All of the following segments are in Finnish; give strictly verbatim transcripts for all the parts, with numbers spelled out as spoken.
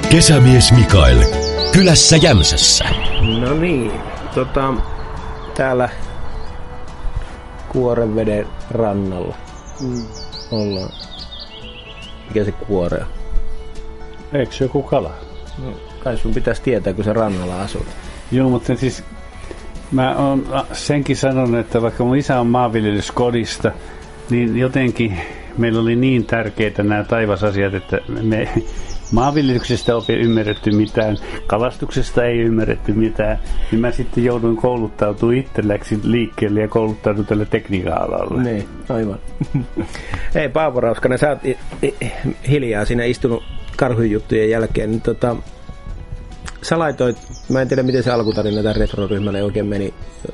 Kesämies Mikael, kylässä Jämsässä. No niin, tota, täällä Kuorenveden rannalla mm. ollaan. Mikä se kuore on? Eikö se joku kala? No, kai sun pitäisi tietää, kun sä rannalla asut. Joo, mutta siis mä oon senkin sanonut, että vaikka mun isä on maanviljelyskodista, niin jotenkin meillä oli niin tärkeitä nämä taivasasiat, että me maanviljelyksestä ei ymmärretty mitään, kalastuksesta ei ymmärretty mitään, niin mä sitten jouduin kouluttautumaan itse, läksin liikkeelle ja kouluttautuin tälle tekniikka-alalle. Niin, aivan. Hei Paavo Rauskanen, sä oot hiljaa siinä istunut karhujuttujen jälkeen, niin tota, sä laitoit, mä en tiedä miten se alkutarina tämän retroryhmälle oikein meni,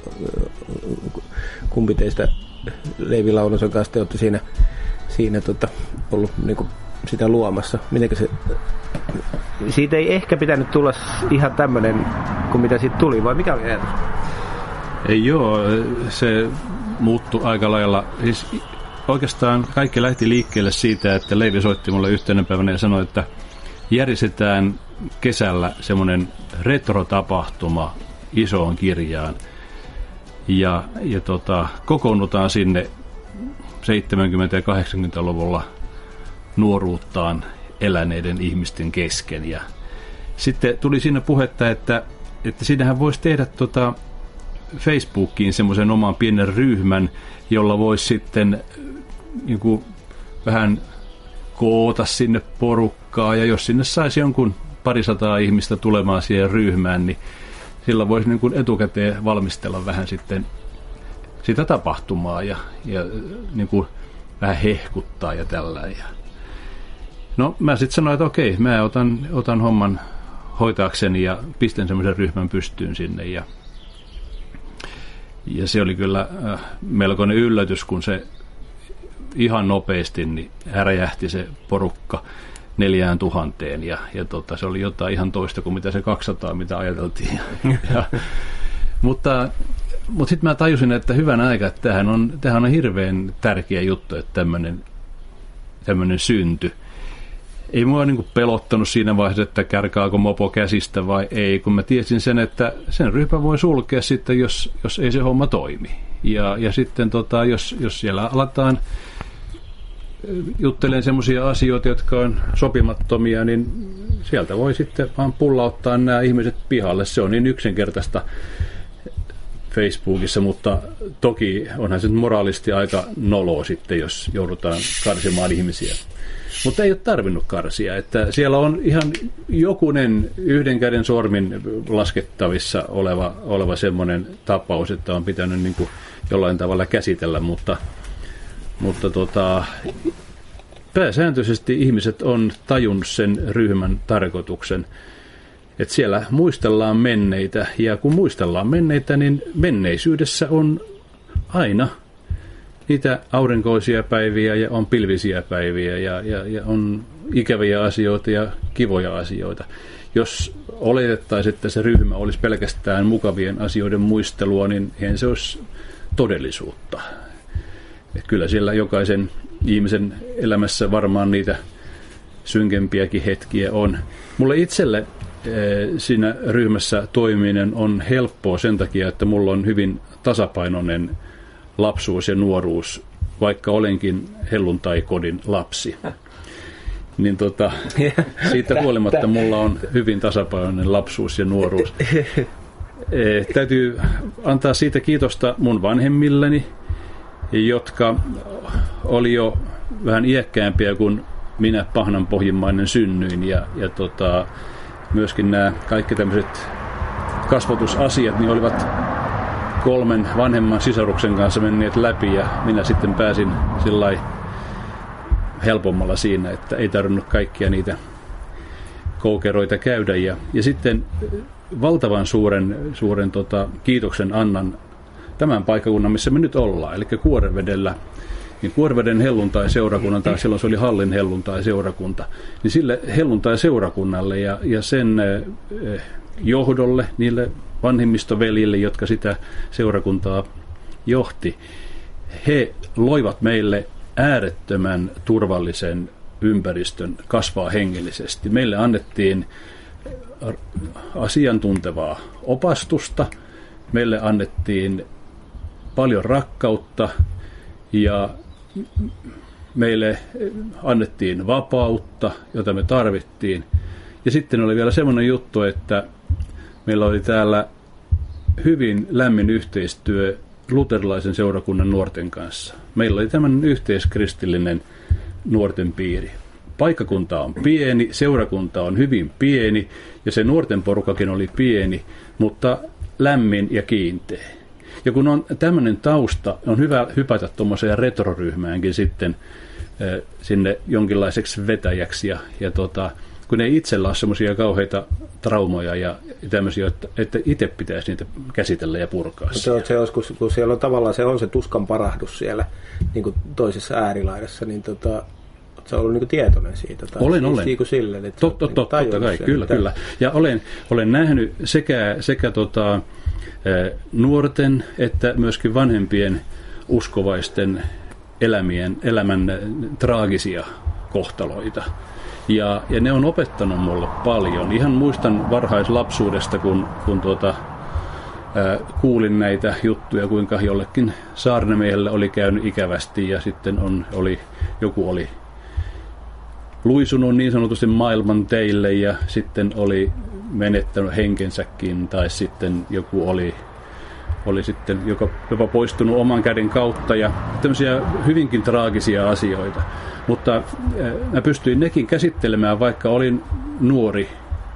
kumpi teistä Leivi Launosen kanssa te olette siinä, siinä tota, ollut niinku sitä luomassa. Mitenkä se, siitä ei ehkä pitänyt tulla ihan tämmönen kuin mitä siitä tuli, vai mikä oli ajatus? Ei joo, se muuttui aika lailla. Siis oikeastaan kaikki lähti liikkeelle siitä, että Leivi soitti mulle yhtenä päivänä ja sanoi, että järjestetään kesällä semmoinen retrotapahtuma isoon kirjaan. Ja, ja tota, kokoonnutaan sinne seitsemänkymmentä- ja kahdeksankymmentäluvulla nuoruuttaan eläneiden ihmisten kesken. Ja sitten tuli siinä puhetta, että, että siinähän voisi tehdä tota Facebookiin semmoisen oman pienen ryhmän, jolla voisi sitten niin kuin vähän koota sinne porukkaa, ja jos sinne saisi jonkun parisataa ihmistä tulemaan siihen ryhmään, niin sillä voisi niin kuin etukäteen valmistella vähän sitten sitä tapahtumaa ja, ja niin kuin vähän hehkuttaa ja tällä. Ja no mä sitten sanoin, että okei, mä otan, otan homman hoitaakseni ja pistän semmoisen ryhmän pystyyn sinne. Ja, ja se oli kyllä äh, melkoinen yllätys, kun se ihan nopeasti niin räjähti se porukka neljään tuhanteen. Ja, ja tota, se oli jotain ihan toista kuin mitä se kaksisataa, mitä ajateltiin. ja, mutta mutta sitten mä tajusin, että hyvän aika, että tämähän on, tämähän on hirveän tärkeä juttu, että tämmöinen tämmöinen synty. Ei mua niin kuin pelottanut siinä vaiheessa, että kärkaako mopo käsistä vai ei, kun mä tiesin sen, että sen ryhmä voi sulkea sitten, jos, jos ei se homma toimi. Ja, ja sitten tota, jos, jos siellä aletaan juttelemaan semmoisia asioita, jotka on sopimattomia, niin sieltä voi sitten vaan pullauttaa nämä ihmiset pihalle. Se on niin yksinkertaista Facebookissa, mutta toki onhan se moraalisti aika noloa sitten, jos joudutaan karsimaan ihmisiä. Mutta ei ole tarvinnut karsia, että siellä on ihan jokunen yhden käden sormin laskettavissa oleva, oleva semmoinen tapaus, että on pitänyt niin kuin jollain tavalla käsitellä, mutta, mutta tota, pääsääntöisesti ihmiset on tajunnut sen ryhmän tarkoituksen, että siellä muistellaan menneitä, ja kun muistellaan menneitä, niin menneisyydessä on aina niitä aurinkoisia päiviä ja on pilvisiä päiviä ja, ja, ja on ikäviä asioita ja kivoja asioita. Jos oletettaisiin, että se ryhmä olisi pelkästään mukavien asioiden muistelua, niin eihän se olisi todellisuutta. Et kyllä siellä jokaisen ihmisen elämässä varmaan niitä synkempiäkin hetkiä on. Mulle itselle siinä ryhmässä toimiminen on helppoa sen takia, että mulla on hyvin tasapainoinen lapsuus ja nuoruus, vaikka olenkin helluntaikodin lapsi. Niin tota, siitä huolimatta mulla on hyvin tasapainoinen lapsuus ja nuoruus. E, täytyy antaa siitä kiitosta mun vanhemmilleni, jotka oli jo vähän iäkkäämpiä kuin minä pahnanpohjimmainen synnyin. Ja, ja tota, myöskin nämä kaikki tämmöiset kasvatusasiat niin olivat kolmen vanhemman sisaruksen kanssa menneet läpi, ja minä sitten pääsin sillai helpommalla siinä, että ei tarvinnut kaikkia niitä koukeroita käydä. Ja, ja sitten valtavan suuren, suuren tota, kiitoksen annan tämän paikkakunnan, missä me nyt ollaan, eli Kuorevedellä. Niin Kuoreveden helluntai-seurakunnan, tai silloin se oli Hallin helluntai-seurakunta, niin sille helluntai-seurakunnalle ja, ja sen eh, johdolle, niille vanhemmistoveljille, jotka sitä seurakuntaa johti, he loivat meille äärettömän turvallisen ympäristön kasvaa hengellisesti. Meille annettiin asiantuntevaa opastusta, meille annettiin paljon rakkautta ja meille annettiin vapautta, jota me tarvittiin. Ja sitten oli vielä semmoinen juttu, että meillä oli täällä hyvin lämmin yhteistyö luterilaisen seurakunnan nuorten kanssa. Meillä oli tämmöinen yhteiskristillinen nuorten piiri. Paikkakunta on pieni, seurakunta on hyvin pieni ja se nuorten porukakin oli pieni, mutta lämmin ja kiinteä. Ja kun on tämmöinen tausta, on hyvä hypätä tuommoiseen retroryhmäänkin sitten äh, sinne jonkinlaiseksi vetäjäksi. Ja, ja tota, kun ei itsellä ole semmoisia kauheita traumoja ja tämmöisiä, että, että itse pitäisi niitä käsitellä ja purkaa. Se on se joskus, kun siellä on tavallaan se, on se tuskan parahdus siellä niin kuin toisessa äärilaidassa, niin tota, oletko ollut niin kuin tietoinen siitä? Tai olen, olen. Niin silleen, että totta, totta, totta kai, kyllä, mitä? Kyllä. Ja olen, olen nähnyt sekä, sekä tota, nuorten että myöskin vanhempien uskovaisten elämien, elämän traagisia kohtaloita. Ja, ja ne on opettanut mulle paljon. Ihan muistan varhaislapsuudesta, kun, kun tuota, ää, kuulin näitä juttuja, kuinka jollekin saarnamiehelle oli käynyt ikävästi ja sitten on, oli, joku oli luisunut niin sanotusti maailman teille ja sitten oli menettänyt henkensäkin tai sitten joku oli, oli sitten joka, jopa poistunut oman käden kautta ja tämmöisiä hyvinkin traagisia asioita. Mutta mä pystyin nekin käsittelemään, vaikka olin nuori.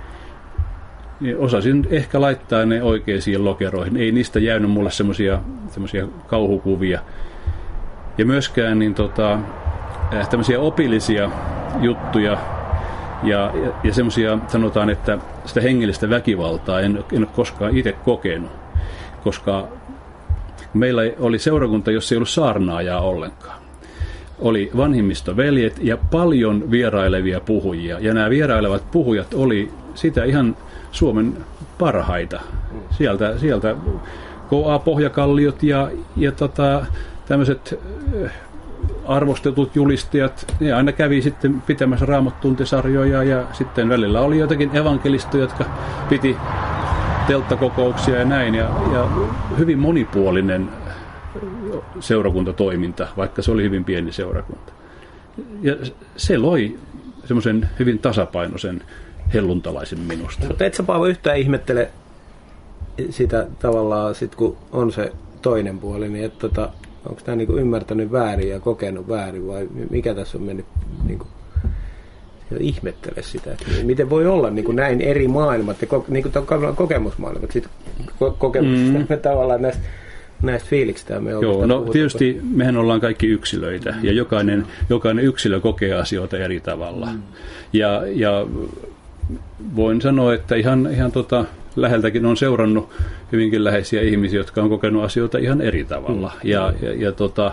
Niin osasin ehkä laittaa ne oikeisiin lokeroihin. Ei niistä jäänyt mulle semmoisia semmoisia kauhukuvia. Ja myöskään niin tota, tämmöisiä opillisia juttuja ja, ja, ja semmoisia, sanotaan, että sitä hengellistä väkivaltaa en, en ole koskaan itse kokenut. Koska meillä oli seurakunta, jossa ei ollut saarnaajaa ollenkaan. Oli vanhimmistoveljet ja paljon vierailevia puhujia. Ja nämä vierailevat puhujat oli sitä ihan Suomen parhaita. Sieltä, sieltä K A-pohjakalliot ja, ja tota, tämmöiset arvostetut julistajat, ne aina kävi sitten pitämässä raamattuntisarjoja ja sitten välillä oli jotakin evankelistoja, jotka piti telttakokouksia ja näin. Ja, ja hyvin monipuolinen seurakuntatoiminta, vaikka se oli hyvin pieni seurakunta. Ja se loi semmoisen hyvin tasapainoisen helluntalaisen minusta. Mutta et sä, Paavo, yhtään ihmettele sitä tavallaan, sit kun on se toinen puoli, niin että tota, onko tämä niinku ymmärtänyt väärin ja kokenut väärin vai mikä tässä on mennyt niinku, ihmettele sitä, että miten voi olla niinku näin eri maailmat ja ko, niinku kokemusmaailmat sit ko, kokemuksista mm. tavallaan näistä näistä fiiliksistä me Joo, no tietysti mehän ollaan kaikki yksilöitä mm. ja jokainen, jokainen yksilö kokee asioita eri tavalla. Mm. Ja, ja voin sanoa, että ihan, ihan tota, läheltäkin on seurannut hyvinkin läheisiä ihmisiä, jotka on kokenut asioita ihan eri tavalla. Mm. Ja, ja, ja tota,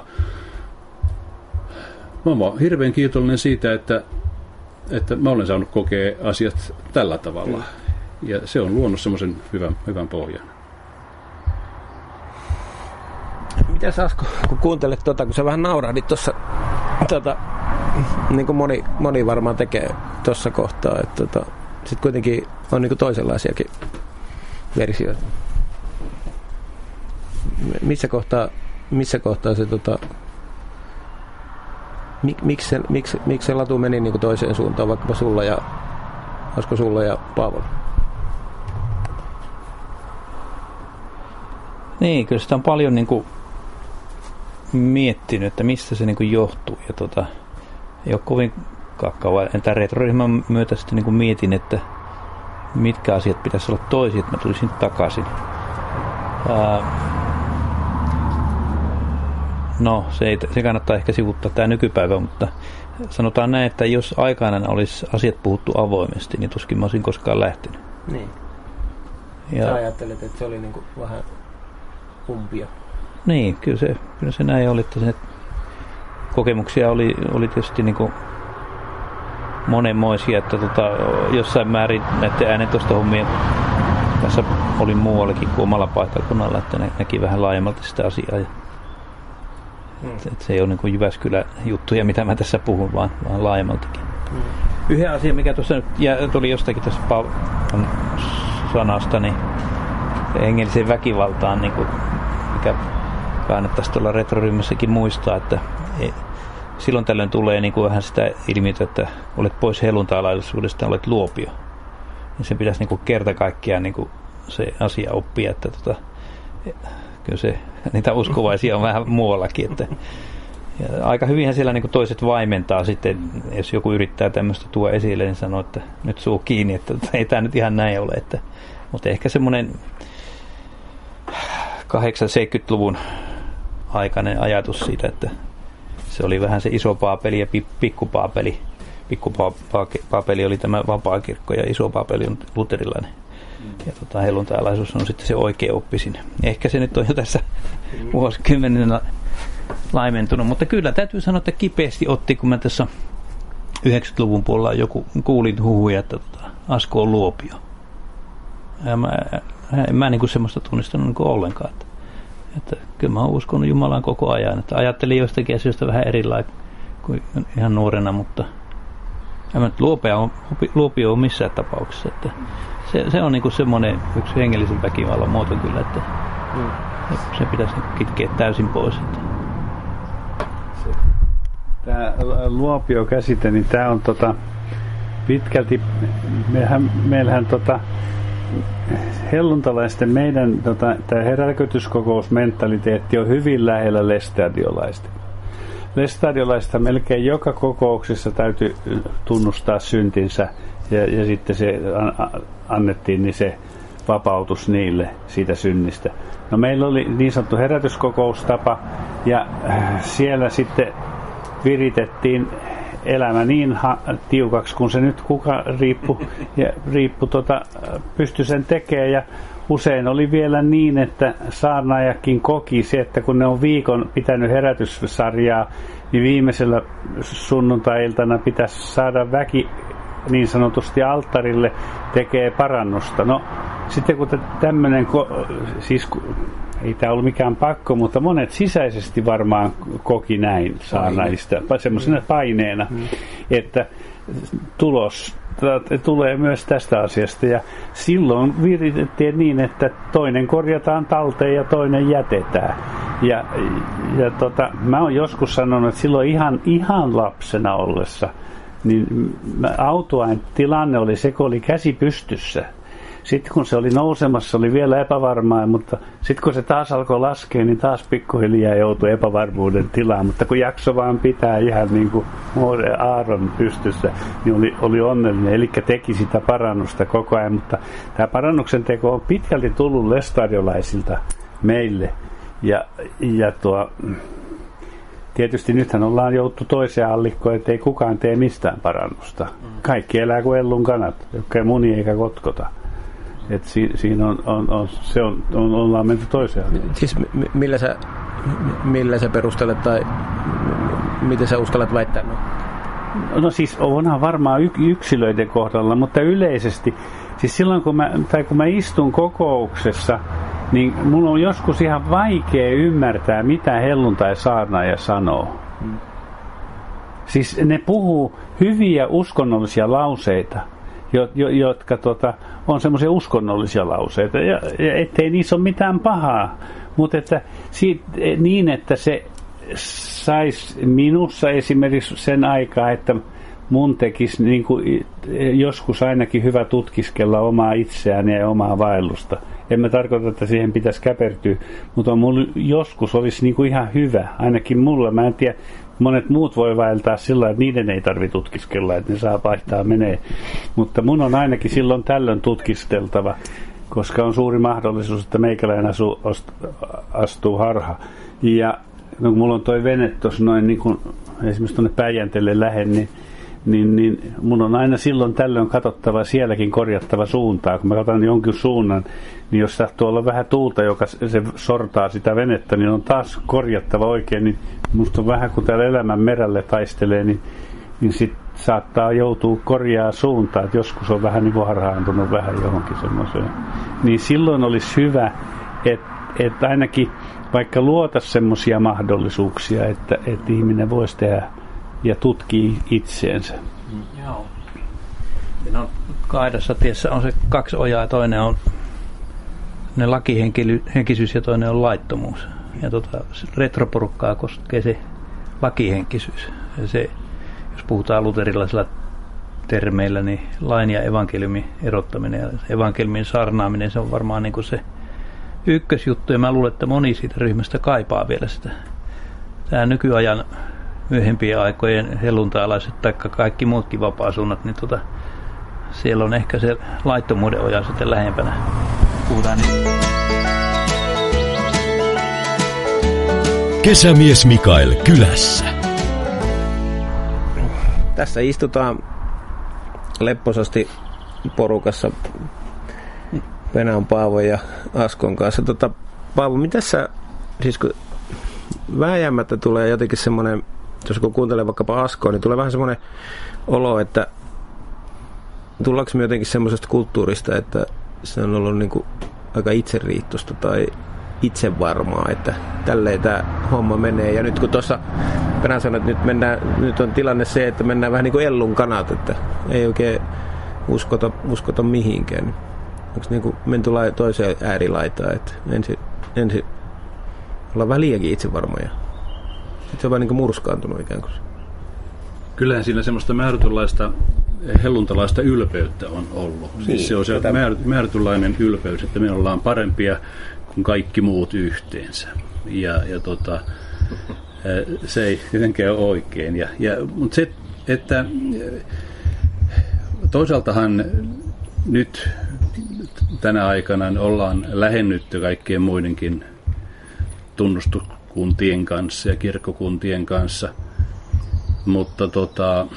mä oon hirveän kiitollinen siitä, että, että mä olen saanut kokea asiat tällä tavalla. Mm. Ja se on luonut semmoisen hyvän, hyvän pohjan. Mitäs Asko, kun kuuntelet tuota, kun sä vähän naurahdit tuossa, tuota, niin kuin moni, moni varmaan tekee tuossa kohtaa, että tuota, sitten kuitenkin on niin kuin toisenlaisiakin versioita. Missä kohtaa, missä kohtaa se, tota, mik, miksi, se, miksi, miksi se latu meni niin kuin toiseen suuntaan, vaikkapa sulla ja, Asko, sulla ja Paavolla? Niin, kyllä sitä on paljon niin kuin miettinyt, että mistä se niin kuin johtuu. Ja tota, ei ole kovin kauan. Tämän retroryhmän myötä sitten niin kuin mietin, että mitkä asiat pitäisi olla toisin, että mä tulisin takaisin. Ää, no, se, ei, se kannattaa ehkä sivuttaa tämä nykypäivä, mutta sanotaan näin, että jos aikanaan olisi asiat puhuttu avoimesti, niin tuskin mä olisin koskaan lähtenyt. Niin. Ja sä ajattelet, että se oli niin kuin vähän kumpia. Niin, kyllä se, kyllä se näin oli, että se kokemuksia oli, oli tietysti niin kuin monenmoisia, että tota, jossain määrin näiden äänentoistohommien kanssa oli muuallakin kuin omalla paikkakunnalla, että ne näki vähän laajemmalti sitä asiaa. Ja, Mm. Et, et se ei ole niin kuin Jyväskylän juttuja, mitä mä tässä puhun, vaan, vaan laajemmaltakin. Mm. Yhden asian, mikä tuossa nyt tuli jostakin tässä sanasta, niin hengelliseen väkivaltaan, niin kuin, mikä kannattaisi tuolla retroryhmässäkin muistaa, että ei, silloin tällöin tulee niin kuin vähän sitä ilmiötä, että olet pois helluntaalaisuudesta ja olet luopio. Niin se pitäisi niin kuin kerta kaikkiaan niin kuin se asia oppia, että tota, kyllä se, niitä uskovaisia on vähän muuallakin. Että, ja aika hyvinhän siellä niin kuin toiset vaimentaa sitten, jos joku yrittää tämmöistä tuoda esille, niin sanoo, että nyt suu kiinni, että ei tämä nyt ihan näin ole. Että, mutta ehkä semmoinen kahdeksankymmentäluvun aikainen ajatus siitä, että se oli vähän se iso paapeli ja pikkupaapeli. Pikkupaapeli oli tämä vapaakirkko ja iso paapeli on luterilainen. Ja tota, helluntaalaisuus on sitten se oikea oppisin. Ehkä se nyt on jo tässä vuosikymmenenä laimentunut, mutta kyllä täytyy sanoa, että kipeästi otti, kun mä tässä yhdeksänkymmentäluvun puolella joku kuulin huhuja, että tota, Asko on luopio. Ja mä, en mä niin kuin semmoista tunnistanut niin kuin ollenkaan. Että, että kyllä mä oon uskonut Jumalaan koko ajan. Että ajattelin jostakin asioista vähän erilainen kuin ihan nuorena, mutta en mä nyt luopio on, luopio on missään tapauksessa. Että se, se on niin kuin semmoinen yksi hengellisen väkivallan muoto kyllä, että mm. se pitäisi kitkeä täysin pois. Että. Tämä luopio-käsite, niin tämä on tota, pitkälti, meillähän, meillähän tota, helluntalaisten meidän tota, tämä herätyskokousmentaliteetti on hyvin lähellä lestadiolaista. Lestadiolaista melkein joka kokouksessa täytyy tunnustaa syntinsä ja, ja sitten se an, annettiin niin se vapautus niille siitä synnistä. No meillä oli niin sanottu herätyskokoustapa ja siellä sitten viritettiin elämä niin ha- tiukaksi, kun se nyt kuka riippu, ja riippu tota, pystyi sen tekemään. Ja usein oli vielä niin, että saarnaajakin koki se, että kun ne on viikon pitänyt herätyssarjaa, niin viimeisellä sunnuntai-iltana pitäisi saada väki niin sanotusti alttarille tekee parannusta. No sitten kun tämmöinen, siis ei tämä ollut mikään pakko, mutta monet sisäisesti varmaan koki näin saarnaajista, semmoisena paineena, mm. että tulos tulee myös tästä asiasta. Ja silloin viritettiin niin, että toinen korjataan talteen ja toinen jätetään. Ja, ja tota, mä oon joskus sanonut, että silloin ihan, ihan lapsena ollessa, niin autoain tilanne oli se, kun oli käsi pystyssä. Sitten kun se oli nousemassa, oli vielä epävarmaa, mutta sitten kun se taas alkoi laskea, niin taas pikkuhiljaa joutui epävarmuuden tilaan. Mutta kun jakso vaan pitää ihan niin kuin Aaron pystyssä, niin oli, oli onnellinen. Eli teki sitä parannusta koko ajan. Mutta tämä parannuksen teko on pitkälti tullut lestadiolaisilta meille. Ja, ja tuo, tietysti nythän ollaan jouttu toiseen allikkoon, että ei kukaan tee mistään parannusta. Kaikki elää kuin ellun kanat, jotka ei muni eikä kotkota. Että si, siinä on, on, on, se on, on, ollaan menty toiseen. Siis millä sä, millä sä perustelet tai miten sä uskallat väittää? No, no siis onhan varmaan yksilöiden kohdalla, mutta yleisesti, siis silloin kun mä, tai kun mä istun kokouksessa, niin mun on joskus ihan vaikea ymmärtää, mitä helluntai-saarnaaja sanoo. Hmm. Siis ne puhuu hyviä uskonnollisia lauseita, jotka tota, on semmoisia uskonnollisia lauseita, ja, ja ettei niissä ole mitään pahaa, mutta että siitä, niin, että se saisi minussa esimerkiksi sen aikaa, että mun tekisi niin kuin joskus ainakin hyvä tutkiskella omaa itseään ja omaa vaellusta. En mä tarkoita, että siihen pitäisi käpertyä, mutta mulla joskus olisi niin kuin ihan hyvä, ainakin mulla, mä en tiedä, monet muut voi vaeltaa sillä, että niiden ei tarvitse tutkiskella, että ne saa vaihtaa menee. Mutta mun on ainakin silloin tällöin tutkisteltava, koska on suuri mahdollisuus, että meikäläinen asuu, astuu harha. Ja no, kun mulla on toi vene tuossa noin, niin kun esimerkiksi tuonne Päijänteelle lähen, niin, niin, niin mun on aina silloin tällöin katsottava sielläkin korjattava suuntaa. Kun mä katson jonkin suunnan, niin jos sattuu olla vähän tuulta, joka se sortaa sitä venettä, niin on taas korjattava oikein. Niin musta on vähän, kun täällä elämän merälle taistelee, niin, niin sit saattaa joutua korjaa suuntaa. Et joskus on vähän niin kuin harhaantunut vähän johonkin semmoiseen. Niin silloin olisi hyvä, että että ainakin vaikka luota semmoisia mahdollisuuksia, että, että ihminen voisi tehdä ja tutkii itseensä. Mm, joo. Siinä on kaidassa tiessä on se kaksi ojaa, toinen on ne lakihenkisyys ja toinen on laittomuus. Ja tota, retroporukkaa koskee se lakihenkisyys. Ja se, jos puhutaan luterilaisilla termeillä, niin lain ja evankeliumin erottaminen ja evankeliumin saarnaaminen, se on varmaan niin kuin se ykkösjuttu. Ja mä luulen, että moni siitä ryhmästä kaipaa vielä sitä. Tämä nykyajan myöhempien aikojen helluntailaiset tai kaikki muutkin vapaasuunnat, niin tota, siellä on ehkä se laittomuuden oja sitten lähempänä. Puhutaan niin. Kesämies Mikael kylässä. Tässä istutaan lepposasti porukassa Penän Paavon ja Askon kanssa. Tota, Paavo, mitä sä, siis kun vääjäämättä tulee jotenkin semmoinen, jos kun kuuntelee vaikkapa Askoa, niin tulee vähän semmoinen olo, että tullaanko me jotenkin semmoisesta kulttuurista, että se on ollut niin kuin aika itseriittoista tai itsevarmaa, että tälleen tämä homma menee. Ja nyt kun tuossa Penä sanoi, että nyt, mennään, nyt on tilanne se, että mennään vähän niin kuin ellun kanat, että ei oikein uskota, uskota mihinkään. Onko niin kuin menty toiseen äärilaitaan, että ensin, ensin ollaan väliäkin itsevarmoja. Sitten se on vähän niin kuin murskaantunut ikään kuin. Kyllähän siinä semmoista määrätynlaista helluntalaista ylpeyttä on ollut. Niin, siis se on se määrätynlainen ylpeys, että me ollaan parempia kuin kaikki muut yhteensä. Ja, ja tota, se ei tietenkään ole oikein. Ja, ja, mutta se, että toisaaltahan nyt tänä aikana ollaan lähennytty kaikkien muidenkin tunnustuskuntien kanssa ja kirkkokuntien kanssa. Mutta tota,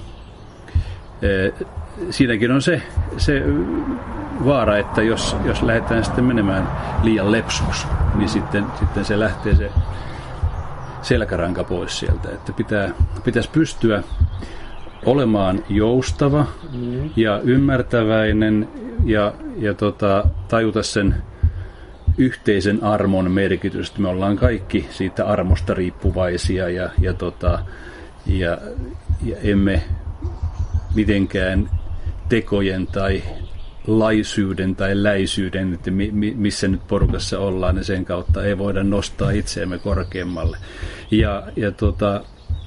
siinäkin on se, se vaara, että jos, jos lähdetään sitten menemään liian lepsuksi, niin sitten, sitten se lähtee se selkäranka pois sieltä. Että pitää, pitäisi pystyä olemaan joustava mm. ja ymmärtäväinen ja, ja tota, tajuta sen yhteisen armon merkitys. Me ollaan kaikki siitä armosta riippuvaisia ja, ja, tota, ja, ja emme mitenkään tekojen tai laisyyden tai läisyyden, että mi, mi, missä nyt porukassa ollaan, niin sen kautta ei voida nostaa itseämme korkeammalle. Ja, ja tota,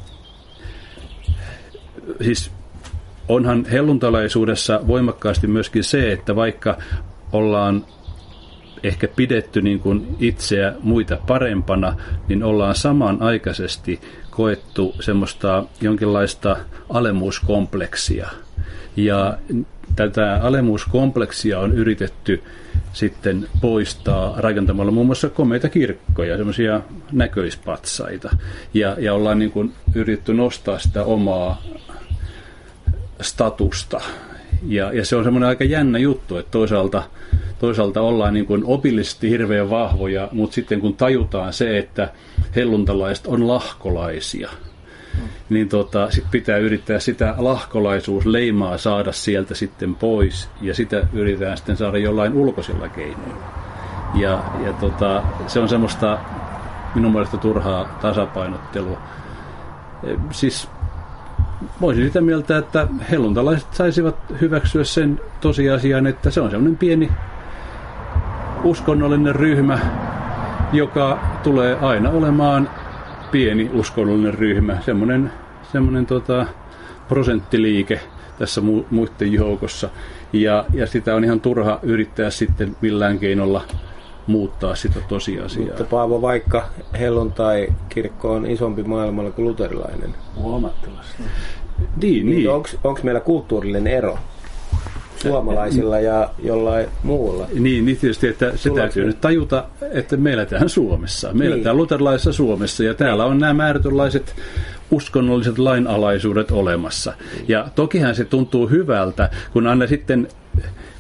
siis onhan helluntalaisuudessa voimakkaasti myöskin se, että vaikka ollaan ehkä pidetty niin kuin itseä muita parempana, niin ollaan samanaikaisesti koettu semmoista jonkinlaista alemuuskompleksia. Ja tätä alemuuskompleksia on yritetty sitten poistaa rakentamalla muun muassa komeita kirkkoja, semmoisia näköispatsaita. Ja, ja ollaan niin kuin yritetty nostaa sitä omaa statusta. Ja, ja se on semmoinen aika jännä juttu, että toisaalta, toisaalta ollaan niin kuin opillisesti hirveän vahvoja, mutta sitten kun tajutaan se, että helluntalaiset on lahkolaisia, niin tota, sit pitää yrittää sitä lahkolaisuusleimaa saada sieltä sitten pois, ja sitä yritetään sitten saada jollain ulkoisilla keinoilla. Ja, ja tota, se on semmoista minun mielestä turhaa tasapainottelua. Siis voisin sitä mieltä, että helluntalaiset saisivat hyväksyä sen tosiasian, että se on semmoinen pieni uskonnollinen ryhmä, joka tulee aina olemaan pieni uskonnollinen ryhmä, semmoinen, semmoinen tota, prosenttiliike tässä mu- muiden joukossa. Ja, ja sitä on ihan turha yrittää sitten millään keinolla muuttaa sitä tosiasiaa. Mutta Paavo, vaikka helluntai-kirkko on isompi maailmalla kuin luterilainen. Huomattavasti. Niin, niin. Onko meillä kulttuurillinen ero suomalaisilla ja jollain muulla? Niin, niin tietysti, että se Tullaanko täytyy me? nyt tajuta, että meillä tähän Suomessa. Meillä niin. täällä luterilaisessa Suomessa, ja täällä on nämä määrätynlaiset uskonnolliset lainalaisuudet olemassa. Ja tokihan se tuntuu hyvältä, kun aina sitten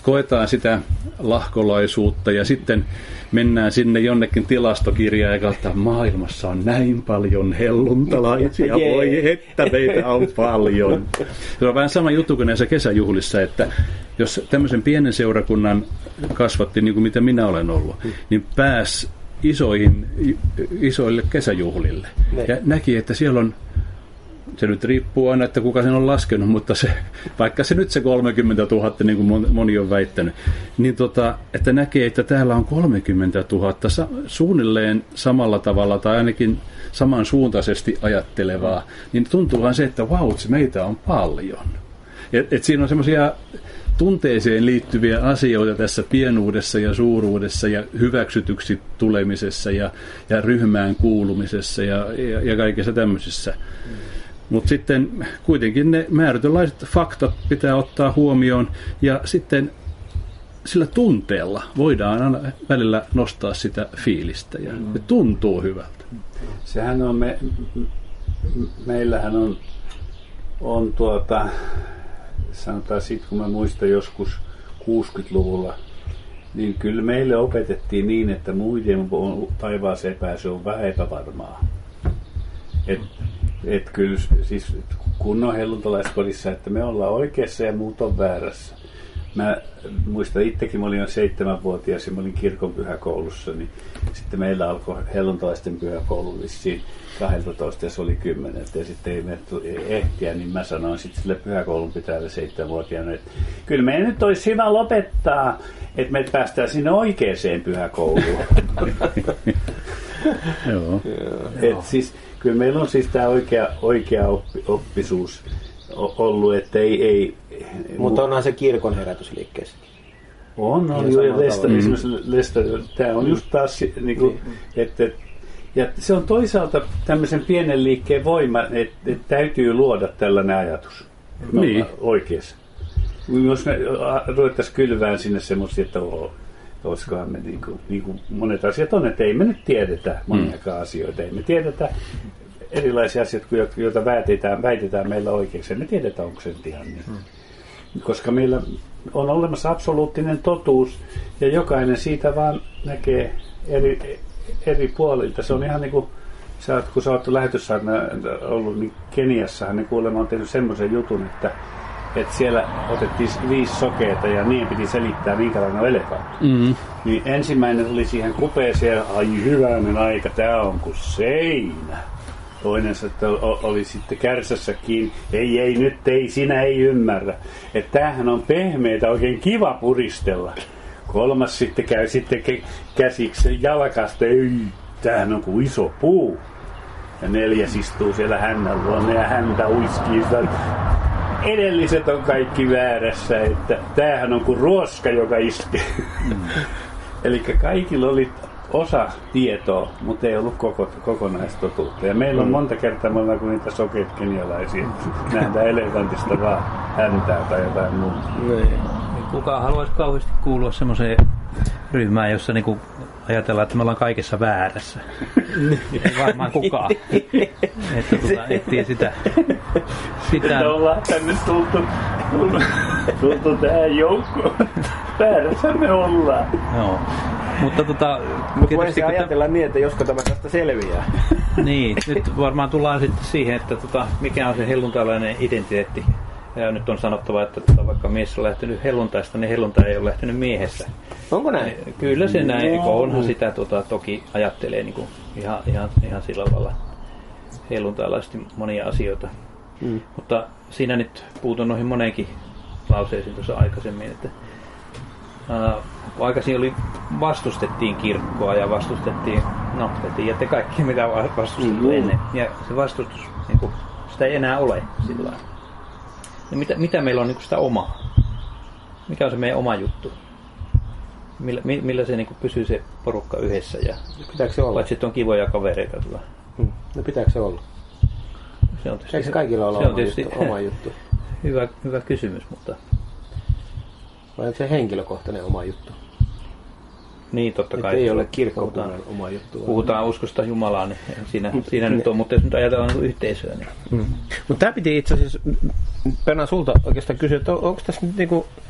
koetaan sitä lahkolaisuutta ja sitten mennään sinne jonnekin tilastokirjaan ja katsotaan, maailmassa on näin paljon helluntalaisia, yeah. Voi että meitä on paljon. Se on vähän sama juttu kuin näissä kesäjuhlissa, että jos tämmöisen pienen seurakunnan kasvatti, niin kuin mitä minä olen ollut, niin pääsi isoihin, isoille kesäjuhlille ja näki, että siellä on, se nyt riippuu aina, että kuka sen on laskenut, mutta se, vaikka se nyt se kolmekymmentätuhatta, niin kuin moni on väittänyt, niin tota, että näkee, että täällä on kolmekymmentätuhatta suunnilleen samalla tavalla tai ainakin samansuuntaisesti ajattelevaa, niin tuntuuhan se, että vau, se meitä on paljon. Et, et siinä on semmoisia tunteeseen liittyviä asioita tässä pienuudessa ja suuruudessa ja hyväksytyksi tulemisessa ja, ja ryhmään kuulumisessa ja, ja, ja kaikessa tämmöisessä. Mm. Mutta sitten kuitenkin ne määrätynlaiset faktat pitää ottaa huomioon ja sitten sillä tunteella voidaan aina välillä nostaa sitä fiilistä ja mm. se tuntuu hyvältä. Sehän on, me, meillähän on, on tuota, sanotaan sitten kun mä muistan joskus kuusikymmentäluvulla, niin kyllä meille opetettiin niin, että muiden taivaaseen pääsy on vähän epävarmaa. Et, et kyllä siis kunnon helluntalaiskodissa, että me ollaan oikeassa ja muut on väärässä. Mä muistan itsekin, mä olin jo seitsemänvuotias ja mä olin kirkon pyhäkoulussa, niin sitten meillä alkoi helluntalaisten pyhäkoulu vissiin kaksitoista ja se oli kymmenen. Ja sitten ei me ehtiä, niin mä sanoin sitten sille pyhäkoulun pitäjälle seitsemänvuotiaana, että kyllä meidän nyt olisi hyvä lopettaa, että me päästään sinne oikeaan pyhäkouluun. Joo. Et siis, kyllä meillä on siis tämä oikea, oikea oppi, oppisuus ollut, että ei... ei mutta onhan se kirkon herätysliikkeessäkin. On, on. Ja Lesta, mm. Lesta, tämä on just taas, niin kuin, niin. että ja se on toisaalta tämmöisen pienen liikkeen voima, että, että täytyy luoda tällainen ajatus. Niin. Oikeassa. Jos me ruvettaisiin kylvään sinne semmoisia, että oh, olisikohan me, niin kuin, niin kuin monet asiat on, että ei me nyt tiedetä moniakaan mm. asioita. Ei me tiedetä erilaisia asioita, joita väitetään, väitetään meillä oikeaksi. Me tiedetään, onko se ihan niin. Mm. Koska meillä on olemassa absoluuttinen totuus ja jokainen siitä vaan näkee eri, eri puolilta. Se on ihan niin kuin, sä oot, kun sä oot lähetyssaarna ollut, niin Keniassahan ne kuulemma on tehnyt semmoisen jutun, että, että siellä otettiin viisi sokeita ja niin piti selittää, minkälainen on elefantti. Mm-hmm. Niin ensimmäinen tuli siihen kupeeseen ja ai hyvänen aika, tää on kuin seinä. Toinen että oli sitten kärsässä kiinni. Ei, ei, nyt ei, sinä ei ymmärrä. Että tämähän on pehmeitä, oikein kiva puristella. Kolmas sitten käy sitten käsiksi jalkasta. Ei, tämähän on kuin iso puu. Ja neljäs istuu siellä hännän luonne ja häntä uiskii. Edelliset on kaikki väärässä. Että tämähän on kuin ruoska, joka iskee. Mm. Eli kaikilla oli osa tietoa, mutta ei ollut koko, kokonaistotuutta. Ja meillä on monta kertaa, me ollaan kuin niitä sokeita kenialaisia. Nähdään elefantista vaan häntää tai jotain muuta. Kuka haluaisi kauheasti kuulua semmoiseen ryhmään, jossa niinku ajatellaan, että me ollaan kaikessa väärässä. Ei varmaan kukaan. Että tuota, etsii sitä. sitä... Me ollaan tänne tultu, tultu tähän joukkoon. Väärässä me ollaan. Joo. Mutta tota, Mut voisi ajatella niin, että josko tämä tästä selviää. Niin, nyt varmaan tullaan sitten siihen, että tota, mikä on se helluntalainen identiteetti. Ja nyt on sanottava, että tota, vaikka mies on lähtenyt helluntaista, niin helluntai ei ole lähtenyt miehessä. Onko näin? Kyllä se näin, no. Onhan sitä tota, toki ajattelee niin kuin, ihan, ihan, ihan sillä lailla helluntalaisesti monia asioita. Mm. Mutta siinä nyt puutun noihin moneenkin lauseisiin tuossa aikaisemmin, että Uh, aikaisin oli, vastustettiin kirkkoa ja vastustettiin, no te tiedätte kaikki mitä vastustettu mm-hmm. ennen. Ja se vastustus, niin kuin, sitä ei enää ole sillä lailla. Ja mitä, mitä meillä on niin kuin sitä omaa? Mikä on se meidän oma juttu? Millä, millä se niin kuin pysyy se porukka yhdessä? Ja pitääkö se olla? Paitsi että on kivoja kavereita. Hmm. No pitääkö se olla? Se on tietysti, eikö kaikilla olla oma, juttu, oma juttu? Hyvä, hyvä kysymys, mutta... Vai onko se henkilökohtainen oma juttu? Niin, totta kai. Että ei ole kirkkokunnan oma juttu. Puhutaan uskosta Jumalaan, niin siinä, siinä nyt on, mutta jos nyt ajatellaan niin yhteisöä. Niin. Mm. Mutta tämä piti itse asiassa, Perna, sulta oikeastaan kysyä, että on, onko tässä nyt niinku,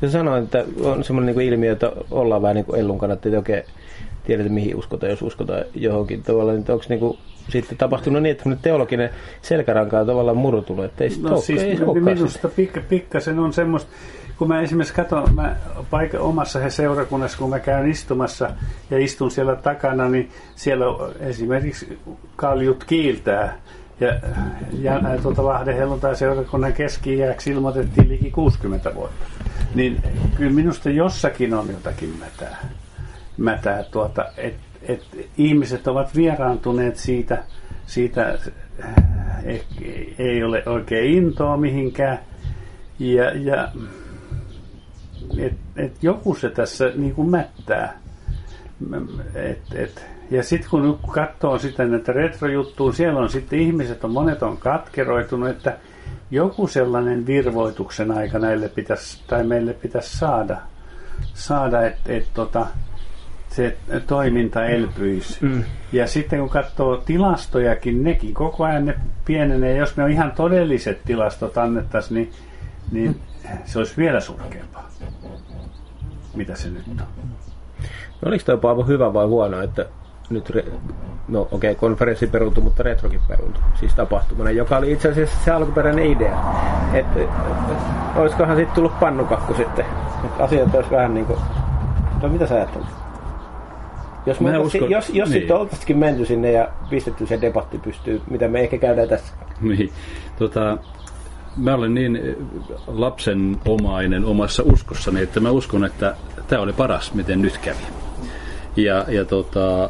Se sanoin, että on semmoinen niin ilmiö, että ollaan vähän niin kuin ellun kannattaa, että oikein tiedetä mihin uskotaan, jos uskotaan johonkin tavallaan. Niin onko niin kuin sitten tapahtunut niin, että teologinen selkäranka on tavallaan murtunut, että ei sitten no, ole, siis ei minusta pikka, pikkasen on semmoista, kun mä esimerkiksi katson mä paikka, omassa seurakunnassa, kun mä käyn istumassa ja istun siellä takana, niin siellä esimerkiksi kaljut kiiltää. Ja, ja tuota Lahden helluntai-seurakunnan keski-iäksi ilmoitettiin liki kuusikymmentä vuotta. Niin kyllä minusta jossakin on jotakin mätää. mätää tuota, että et ihmiset ovat vieraantuneet siitä, siitä ei, ei ole oikein intoa mihinkään. Ja, ja et, et joku se tässä niin kuin mättää. Et, et, ja sitten kun katsoo sitä näitä retrojuttuja, siellä on sitten ihmiset, on, monet on katkeroitunut, että joku sellainen virvoituksen aika näille pitäisi, tai meille pitäisi saada, saada että et, tota, se toiminta elpyisi. Mm. Ja sitten kun katsoo tilastojakin, nekin koko ajan ne pienenee. Jos me on ihan todelliset tilastot annettaisiin, niin, niin se olisi vielä surkeampaa. Mitä se nyt on? No, oliko tämä Paavo hyvä vai huono, että nyt, re- no okei, okay, konferenssi peruntui, mutta retrokin peruntui, siis tapahtumana, joka oli itse asiassa se alkuperäinen idea. Että et, et, olisikohan sitten tullut pannukakku sitten, että asiat olisi vähän niin kuin, no mitä sä ajattelet? Jos, uskon, jos, jos niin. Sitten oltaisikin menty sinne ja pistetty se debatti pystyy, mitä me ehkä käydään tässä. Niin, tota... Mä olen niin lapsenomainen omassa uskossani, että mä uskon, että tämä oli paras, miten nyt kävi. Ja, ja tota,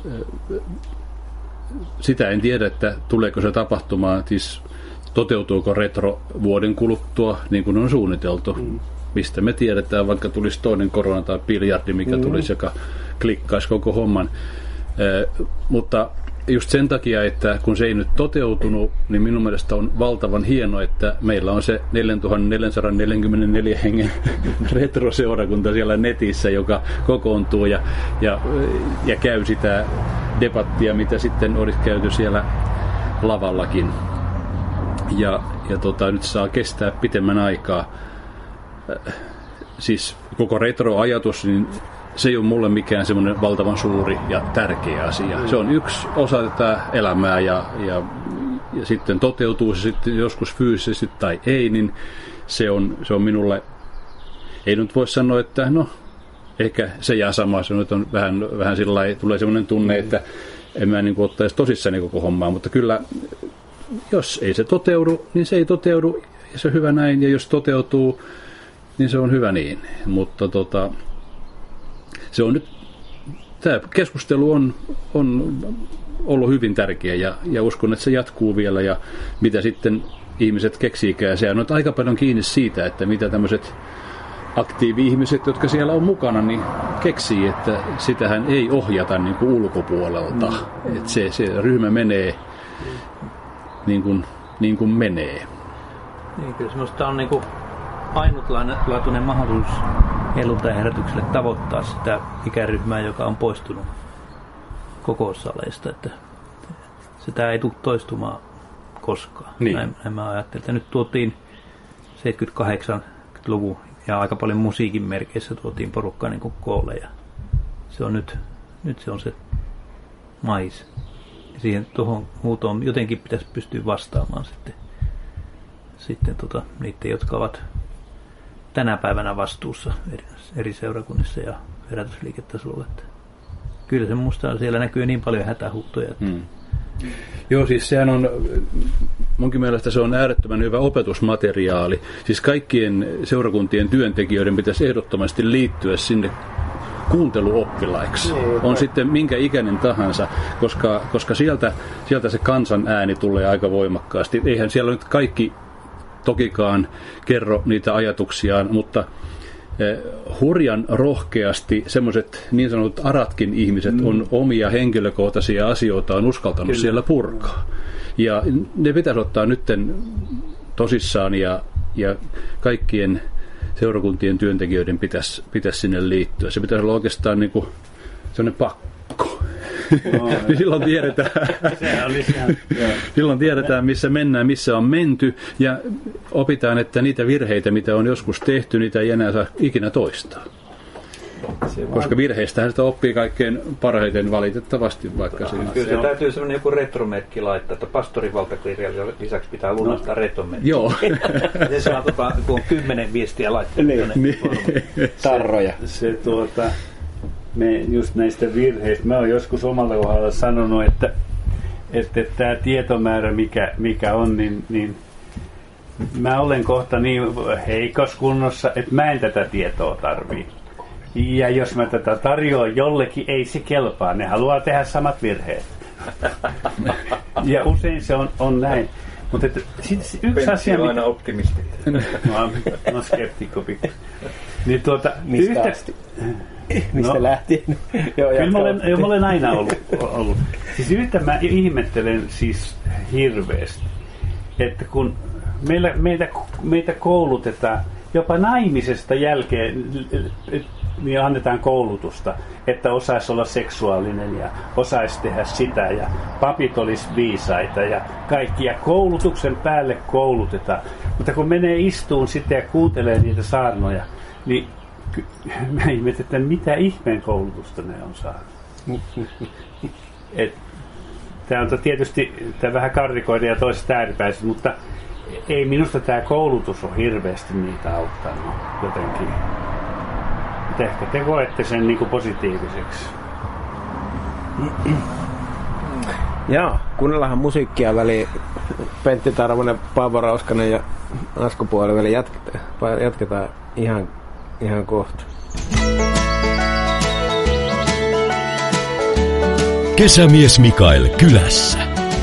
sitä en tiedä, että tuleeko se tapahtumaan, siis toteutuuko retro vuoden kuluttua niin kuin on suunniteltu. Mm. Mistä me tiedetään, vaikka tulisi toinen korona tai biljardi, mikä mm. tulisi, joka klikkaisi koko homman. Eh, mutta just sen takia, että kun se ei nyt toteutunut, niin minun mielestä on valtavan hieno, että meillä on se neljätuhatta-neljäsataaneljäkymmentäneljä hengen retroseurakunta siellä netissä, joka kokoontuu ja, ja, ja käy sitä debattia, mitä sitten olisi käyty siellä lavallakin. Ja, ja tota, nyt saa kestää pitemmän aikaa. Siis koko retro-ajatus, niin se ei ole mulle mikään semmoinen valtavan suuri ja tärkeä asia. Se on yksi osa tätä elämää ja, ja, ja sitten toteutuu se sitten joskus fyysisesti tai ei, niin se on, se on minulle, ei nyt voi sanoa, että no ehkä se jää sama, se on vähän, vähän sillä lailla, tulee semmoinen tunne, että en mä niin kuin ottaisi tosissani koko hommaa, mutta kyllä jos ei se toteudu, niin se ei toteudu ja se on hyvä näin, ja jos toteutuu, niin se on hyvä niin, mutta tota se on nyt, tämä keskustelu on, on ollut hyvin tärkeä ja, ja uskon, että se jatkuu vielä ja mitä sitten ihmiset keksiikään. Se on aika paljon kiinni siitä, että mitä tämmöiset aktiivi-ihmiset, jotka siellä on mukana, niin keksii, että sitähän ei ohjata niin kuin ulkopuolelta. Mm. Että se, se ryhmä menee niin kuin, niin kuin menee. Niin, kyllä semmoista on niin kuin ainutlaatuinen mahdollisuus helluntai-herätykselle tavoittaa sitä ikäryhmää, joka on poistunut kokoussaleista, että sitä ei tule toistumaan koskaan. Niin. Näin, näin mä ajattelin, että nyt tuotiin seitsemänkymmentäkahdeksan-luvun ja aika paljon musiikin merkeissä tuotiin porukkaa niin kuin koolle ja se on nyt, nyt se on se mais. Ja siihen tuohon huutoon jotenkin pitäisi pystyä vastaamaan sitten, sitten tota, niiden, jotka ovat tänä päivänä vastuussa eri, eri seurakunnissa ja herätysliiketasolla. Kyllä se musta siellä näkyy niin paljon hätähuutoja. Että hmm. Joo, siis sehän on, munkin mielestä se on äärettömän hyvä opetusmateriaali. Siis kaikkien seurakuntien työntekijöiden pitäisi ehdottomasti liittyä sinne kuunteluoppilaiksi. On sitten minkä ikäinen tahansa, koska, koska sieltä, sieltä se kansan ääni tulee aika voimakkaasti. Eihän siellä nyt kaikki tokikaan kerro niitä ajatuksiaan, mutta eh, hurjan rohkeasti semmoiset niin sanotut aratkin ihmiset mm. on omia henkilökohtaisia asioita on uskaltanut Kyllä. siellä purkaa. Ja ne pitäisi ottaa nytten tosissaan ja, ja kaikkien seurakuntien työntekijöiden pitäisi, pitäisi sinne liittyä. Se pitäisi olla oikeastaan niin kuin sellainen pakko. No, niin silloin tiedetään, silloin tiedetään, missä mennään, missä on menty, ja opitaan, että niitä virheitä, mitä on joskus tehty, niitä ei enää saa ikinä toistaa. Koska virheistähän sitä oppii kaikkein parhaiten valitettavasti, vaikka se... Kyllä se täytyy sellainen joku retromerkki laittaa, että pastorin valtakirjan lisäksi pitää lunastaa retromerkki. Joo. Se saa tota, kun on kymmenen viestiä laittaa. Niin, niin. Tarroja. Se, se tuota, me just näistä virheistä, mä oon joskus omalla kohdalla sanonut, että että tämä tietomäärä, mikä, mikä on, niin, niin mä olen kohta niin heikossa kunnossa, että mä en tätä tietoa tarvii. Ja jos mä tätä tarjoan jollekin, ei se kelpaa. Ne haluaa tehdä samat virheet. Ja usein se on, on näin. Mutta yksi Pentti asia... on aina optimisti. No, no skeptikko pikku. Niin tuota... Mistä yhtä... asti? Mistä no, lähtien? Joo, kyllä mä olen, jo, mä olen aina ollut, ollut. Siis yhtä mä ihmettelen siis hirveästi, että kun meillä, meitä, meitä koulutetaan jopa naimisesta jälkeen, niin annetaan koulutusta, että osaisi olla seksuaalinen ja osaisi tehdä sitä ja papit olisi viisaita ja kaikkia koulutuksen päälle koulutetaan. Mutta kun menee istuun sitten ja kuuntelee niitä saarnoja, niin mä ihmetän, mitä ihmeen koulutusta ne on saanut. Tämä on tietysti tää vähän karrikoiden ja toisesta ääripäisestä, mutta ei minusta tämä koulutus on hirveästi niitä auttanut jotenkin. Mutta ehkä te koette sen niinku positiiviseksi. Joo, kuunnellaanhan musiikkia väliin. Pentti Tarvonen, Paavo Rauskanen ja Asko Puoliväli jatketaan, jatketaan ihan, ihan kohta. Kesämies Mikael kylässä.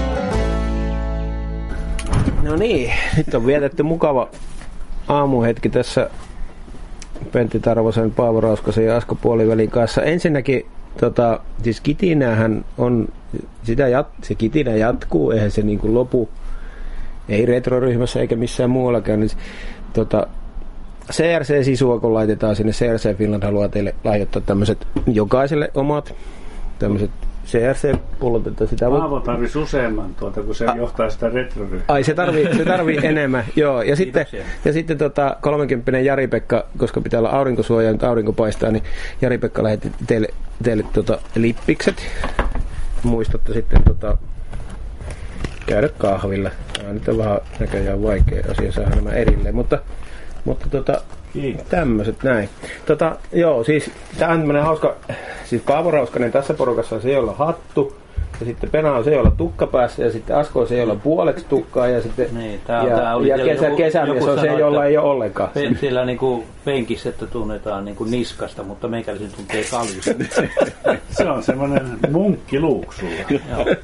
No niin, nyt on vietetty mukava aamuhetki tässä Pentti Tarvosen, Paavo Rauskasen ja Asko Puolivälin kanssa. Ensinnäkin, tota, siis kitinähän on, sitä jat, se kitinä jatkuu, eihän se niin kuin lopu, ei retroryhmässä eikä missään muuallakaan. Niin, tota, C R C-sisua, kun laitetaan sinne, C R C Finland haluaa teille lahjoittaa tämmöiset jokaiselle omat tämmöiset C R C-pullot, että sitä... Paavo tarvitsisi useamman tuota, kun se A- johtaa sitä retroryhmää. Ai, se tarvii, se tarvii enemmän, joo. Ja sitten, ja sitten tota, kolmekymppinen Jari-Pekka, koska pitää olla aurinkosuoja ja nyt aurinko paistaa, niin Jari-Pekka lähetti teille, teille tota, lippikset. Muistatte sitten tota, käydä kahvilla. Tämä nyt on vähän näköjään vaikea asia saada nämä erilleen, mutta, mutta tota, tämmöiset näin. Tota, joo, siis tämä on tämmöinen hauska, siis Paavo Rauskanen tässä porukassa on se, jolla hattu, ja sitten Pena on se, jolla tukka päässä, ja sitten Asko on se, jolla puoleksi tukkaa, ja sitten niin, tää, ja, tää ja kesä, joku, kesämies on se, jolla ei ole ollenkaan. Pe- siellä niinku penkissä, että tunnetaan niinku niskasta, mutta meikäläisen tuntee kaljusta. Se on semmoinen munkkiluuk sulla.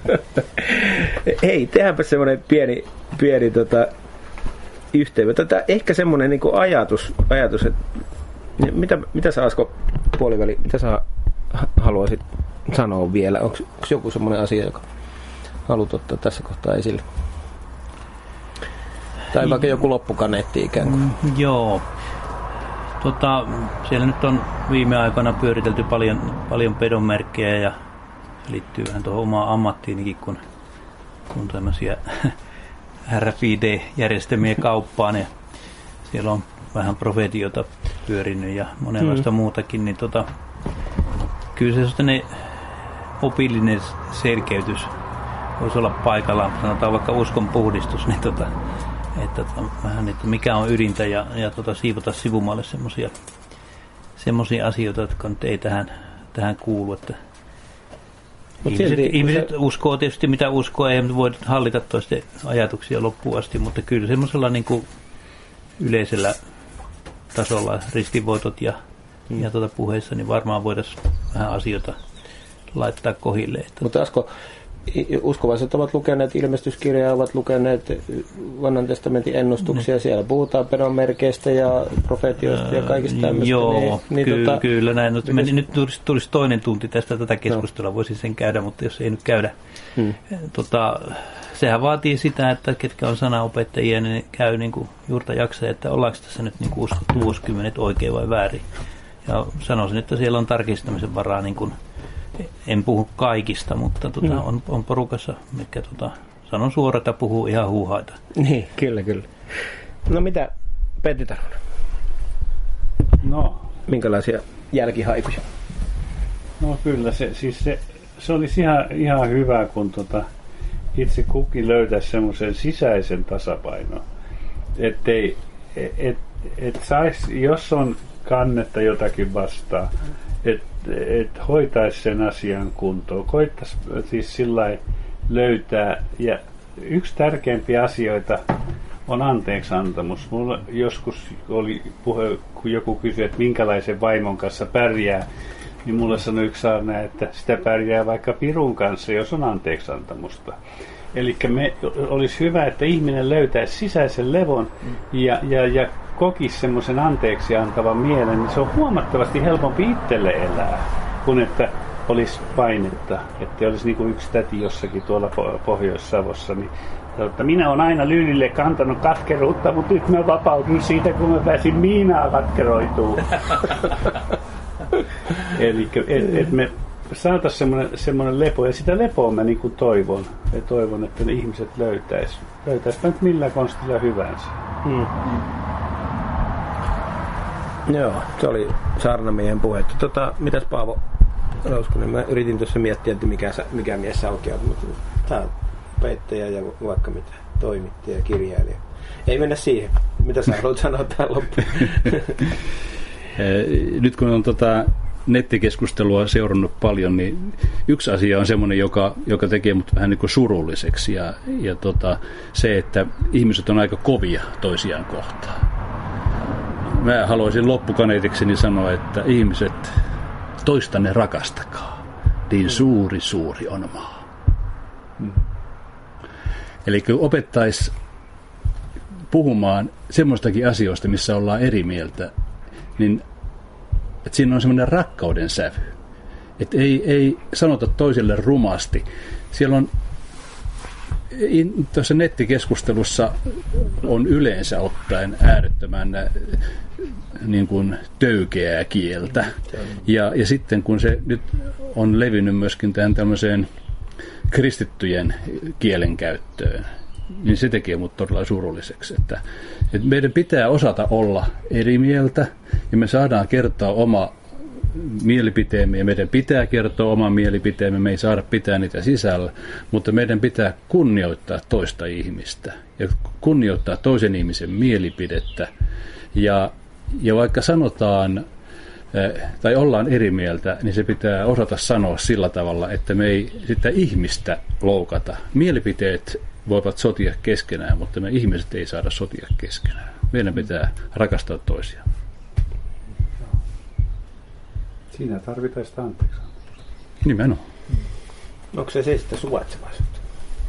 Hei, tehdäänpä semmoinen pieni, pieni tota, yhteenveto. Tätä ehkä semmoinen niin kuin ajatus, ajatus, että mitä, mitä sä Asko Puoliväli, mitä sä haluaisit sanoa vielä? Onko joku semmoinen asia, joka haluat ottaa tässä kohtaa esille? Tai vaikka joku loppukaneetti ikään kuin. Mm, joo. Tota, siellä nyt on viime aikoina pyöritelty paljon, paljon pedonmerkkejä ja se liittyy vähän tuohon omaan ammattiinikin, kun, kun tämmöisiä R F I D-järjestelmiä kauppaan ja siellä on vähän profetiota pyörinyt ja monenlaista mm. muutakin, niin tota, kyllä se sellainen opillinen selkeytys voisi olla paikallaan, sanotaan vaikka uskonpuhdistus, niin tota, että tota, vähän, että mikä on ydintä ja, ja tota, siivota sivumalle semmoisia semmoisia asioita, jotka nyt ei tähän, tähän kuulu, että ihmiset, silti, ihmiset se... uskoo tietysti mitä uskoo, ei voi hallita toisten ajatuksia loppuun asti, mutta kyllä semmoisella niin kuin yleisellä tasolla ristinvoitot ja, hmm. ja tuota puheissa, niin varmaan voitaisiin vähän asioita laittaa kohille. Että... Mutta Asko, uskovaiset ovat lukeneet ilmestyskirjaa, ovat lukeneet Vanhan testamentin ennustuksia, ne. Siellä puhutaan pedonmerkeistä ja profetioista ja kaikista tämmöistä. Joo, niin, niin ky- tota, kyllä näin. No, meni, nyt tulisi, tulisi toinen tunti tästä tätä keskustelua, no. Voisin sen käydä, mutta jos ei nyt käydä. Hmm. Tota, sehän vaatii sitä, että ketkä on sanaopettajia, niin käy niin kuin juurta jaksaa, että ollaanko tässä nyt niin kuin uskottu vuosikymmenet oikein vai väärin. Ja sanoisin, että siellä on tarkistamisen varaa niin kuin en puhu kaikista, mutta tota, mm. on, on porukassa, mitkä tota, sanon suoraan, että puhuu ihan huuhaita. Niin, kyllä, kyllä. No mitä, Pentti Tarunen? No. Minkälaisia jälkihaikuja? No kyllä, se, siis se, se olisi ihan, ihan hyvä, kun tota, itse kukin löytäisi semmoisen sisäisen tasapainon. Ettei, et, et, et saisi, jos on kannetta jotakin vastaan, että et hoitaisi sen asian kuntoon. Koittaisi siis sillai löytää, ja yksi tärkeimpiä asioita on anteeksiantamus. Mulla joskus oli puhe, kun joku kysyi, että minkälaisen vaimon kanssa pärjää, niin mulle sanoi yksi saarna, että sitä pärjää vaikka pirun kanssa, jos on anteeksiantamusta. Eli me olisi hyvä, että ihminen löytäisi sisäisen levon ja, ja, ja kokisi semmoisen anteeksi antavan mielen, niin se on huomattavasti helpompi itselle elää, kun että olisi painetta. Että olisi niin kuin yksi täti jossakin tuolla Pohjois-Savossa, niin että minä olen aina Lyylille kantanut katkeruutta, mutta nyt mä vapautun siitä, kun mä pääsin Miinaa katkeroituun. Eli et, et me saataisiin semmoinen, semmoinen lepo, ja sitä lepoa mä niin kuin toivon. Ja toivon, että ne ihmiset löytäisi. Löytäisivät nyt millä konstilla hyvänsä. Mm. Mm. Joo, se oli saarnamiehen puhe. Tota, mitäs Paavo Rouskunen? Mä yritin tuossa miettiä, että mikä, mikä mies sä oikein on, mutta tää on peittäjä ja vaikka mitä, toimittaja ja kirjailija. Ei mennä siihen. Mitä sä haluat sanoa tähän loppuun? Nyt kun on tota nettikeskustelua seurannut paljon, niin yksi asia on semmoinen, joka, joka tekee mut vähän niin kuin surulliseksi. Ja, ja tota, se, että ihmiset on aika kovia toisiaan kohtaan. Mä haluaisin loppukaneetikseni sanoa, että ihmiset, toistanne rakastakaa, niin suuri suuri on maa. Hmm. Eli kun opettaisi puhumaan semmoistakin asioista, missä ollaan eri mieltä, niin että siinä on semmoinen rakkauden sävy. Että ei, ei sanota toiselle rumasti. Siellä on tuossa nettikeskustelussa on yleensä ottaen äärettömän niin kuin töykeää kieltä. Ja, ja sitten kun se nyt on levinnyt myöskin tähän tämmöiseen kristittyjen kielenkäyttöön, niin se tekee mut todella surulliseksi. Että, että meidän pitää osata olla eri mieltä, ja me saadaan kertoa oma mielipiteemme, ja meidän pitää kertoa oma mielipiteemme, me ei saada pitää niitä sisällä, mutta meidän pitää kunnioittaa toista ihmistä, ja kunnioittaa toisen ihmisen mielipidettä, ja, ja vaikka sanotaan, tai ollaan eri mieltä, niin se pitää osata sanoa sillä tavalla, että me ei sitä ihmistä loukata. Mielipiteet voivat sotia keskenään, mutta me ihmiset ei saada sotia keskenään. Meidän pitää rakastaa toisiaan. Siinä tarvitaan sitä anteeksi. Nimenomaan. Onko se se sitten suvaitsevaisuutta?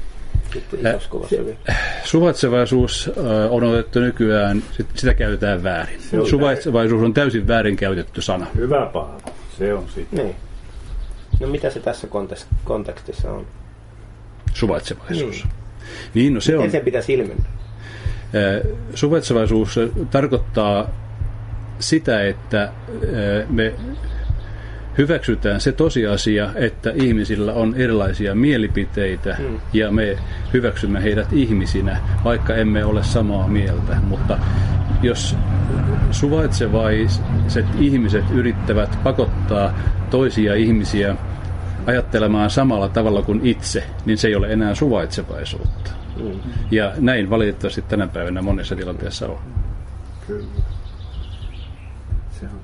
Äh, suvaitsevaisuus äh, on otettu nykyään, sit, sitä käytetään väärin. Suvaitsevaisuus on täysin väärin käytetty sana. Hyvä Paavo, se on sitten. Niin. No mitä se tässä kontekstissa on? Suvaitsevaisuus. Niin. Niin, no se Miten on, se pitäisi ilmennä? Äh, suvaitsevaisuus tarkoittaa sitä, että äh, me hyväksytään se tosiasia, että ihmisillä on erilaisia mielipiteitä mm. ja me hyväksymme heidät ihmisinä, vaikka emme ole samaa mieltä. Mutta jos suvaitsevaiset ihmiset yrittävät pakottaa toisia ihmisiä ajattelemaan samalla tavalla kuin itse, niin se ei ole enää suvaitsevaisuutta. Mm. Ja näin valitettavasti tänä päivänä monessa tilanteessa on. Kyllä. Se on.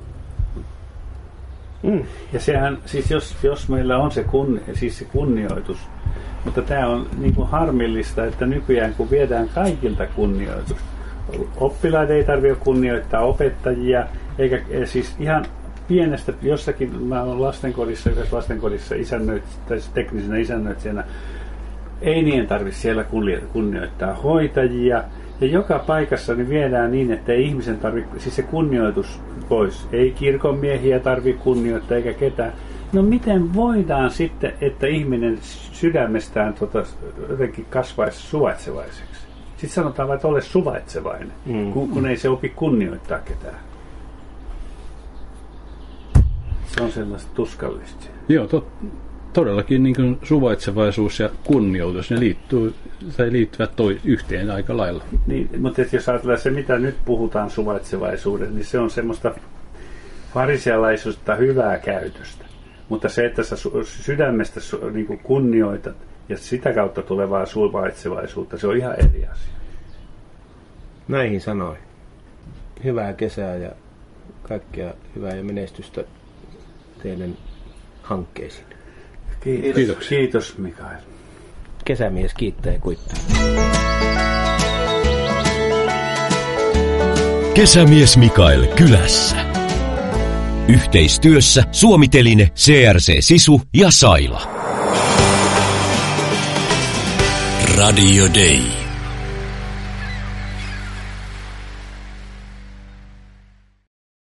Mm. Ja sehän, siis jos, jos meillä on se, kunni, siis se kunnioitus, mutta tämä on niin kuin harmillista, että nykyään kun viedään kaikilta kunnioitus, oppilaita ei tarvitse kunnioittaa, opettajia, eikä siis ihan pienestä, jossakin, mä olen lastenkodissa, yhdessä lastenkodissa isännöit, tai teknisenä isännöitsijänä, ei niin tarvitse siellä kunnioittaa hoitajia, ja joka paikassa niin viedään niin, että ei ihmisen tarvitse, siis se kunnioitus pois. Ei kirkonmiehiä tarvitse kunnioittaa eikä ketään. No miten voidaan sitten, että ihminen sydämestään tota, jotenkin kasvaisi suvaitsevaiseksi? Sitten sanotaan vain, että ole suvaitsevainen, mm. kun, kun ei se opi kunnioittaa ketään. Se on sellaista tuskallista. Joo, tot, todellakin niin kuin suvaitsevaisuus ja kunnioitus, ne liittyy, tai liittyvät toi yhteen aika lailla. Niin, mutta jos ajatellaan se, mitä nyt puhutaan suvaitsevaisuuden, niin se on semmoista farisealaisuutta, hyvää käytöstä. Mutta se, että sä sydämestä niin kuin kunnioitat ja sitä kautta tulevaa suvaitsevaisuutta, se on ihan eri asia. Näihin sanoin. Hyvää kesää ja kaikkea hyvää ja menestystä teidän hankkeisiin. Kiitos, Kiitoksia. Kiitos Mikael. Kesämies kiittää ja kuittaa. Kesämies Mikael kylässä. Yhteistyössä Suomi-Teline, C R C Sisu ja Saila. Radio Day.